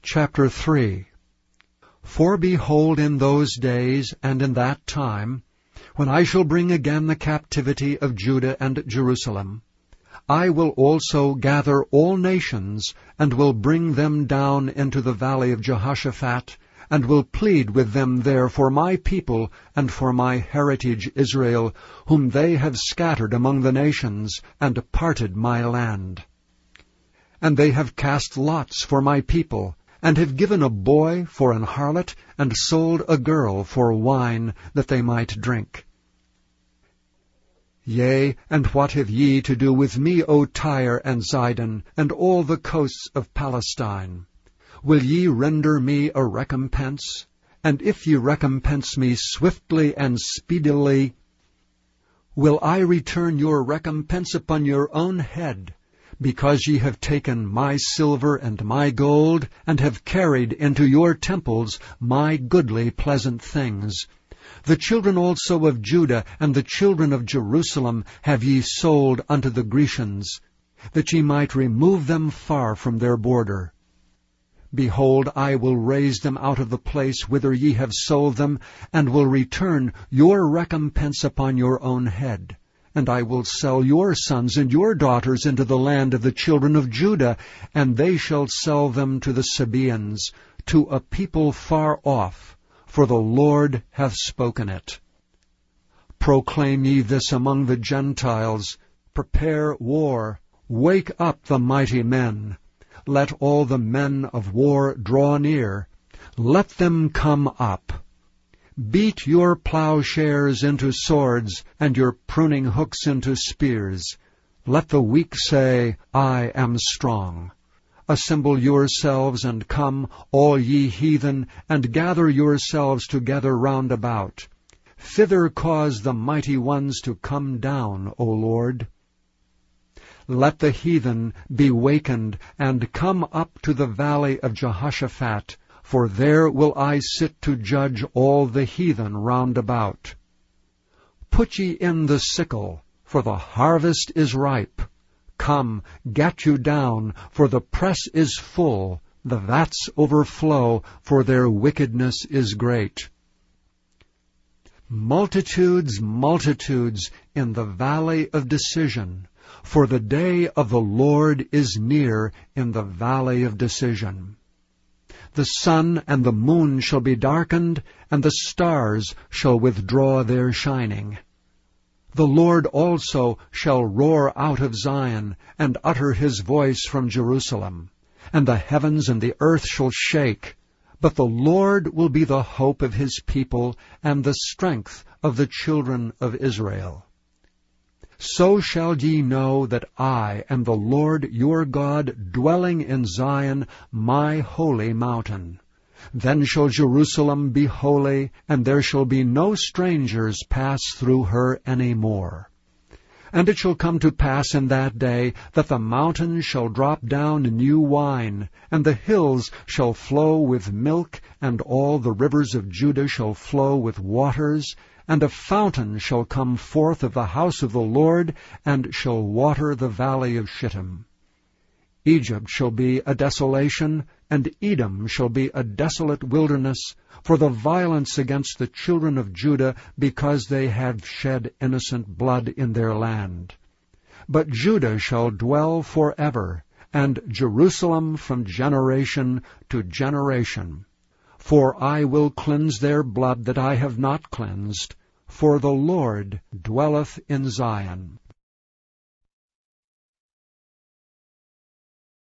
Chapter 3. For behold, in those days and in that time, when I shall bring again the captivity of Judah and Jerusalem, I will also gather all nations, and will bring them down into the valley of Jehoshaphat, and will plead with them there for my people and for my heritage Israel, whom they have scattered among the nations, and parted my land. And they have cast lots for my people, and have given a boy for an harlot, and sold a girl for wine, that they might drink. Yea, and what have ye to do with me, O Tyre and Zidon, and all the coasts of Palestine? Will ye render me a recompense? And if ye recompense me swiftly and speedily, will I return your recompense upon your own head, because ye have taken my silver and my gold, and have carried into your temples my goodly pleasant things. The children also of Judah and the children of Jerusalem have ye sold unto the Grecians, that ye might remove them far from their border. Behold, I will raise them out of the place whither ye have sold them, and will return your recompense upon your own head. And I will sell your sons and your daughters into the land of the children of Judah, and they shall sell them to the Sabaeans, to a people far off, for the Lord hath spoken it. Proclaim ye this among the Gentiles, prepare war, wake up the mighty men. Let all the men of war draw near, let them come up. Beat your plowshares into swords, and your pruning hooks into spears. Let the weak say, I am strong. Assemble yourselves, and come, all ye heathen, and gather yourselves together round about. Thither cause the mighty ones to come down, O Lord. Let the heathen be wakened, and come up to the valley of Jehoshaphat, for there will I sit to judge all the heathen round about. Put ye in the sickle, for the harvest is ripe. Come, get you down, for the press is full, the vats overflow, for their wickedness is great. Multitudes, multitudes in the valley of decision, for the day of the Lord is near in the valley of decision. The sun and the moon shall be darkened, and the stars shall withdraw their shining. The Lord also shall roar out of Zion, and utter his voice from Jerusalem. And the heavens and the earth shall shake. But the Lord will be the hope of his people, and the strength of the children of Israel. So shall ye know that I am the Lord your God, dwelling in Zion, my holy mountain. Then shall Jerusalem be holy, and there shall be no strangers pass through her any more. And it shall come to pass in that day that the mountains shall drop down new wine, and the hills shall flow with milk, and all the rivers of Judah shall flow with waters, and a fountain shall come forth of the house of the Lord, and shall water the valley of Shittim. Egypt shall be a desolation, and Edom shall be a desolate wilderness, for the violence against the children of Judah, because they have shed innocent blood in their land. But Judah shall dwell forever, and Jerusalem from generation to generation. For I will cleanse their blood that I have not cleansed, for the Lord dwelleth in Zion.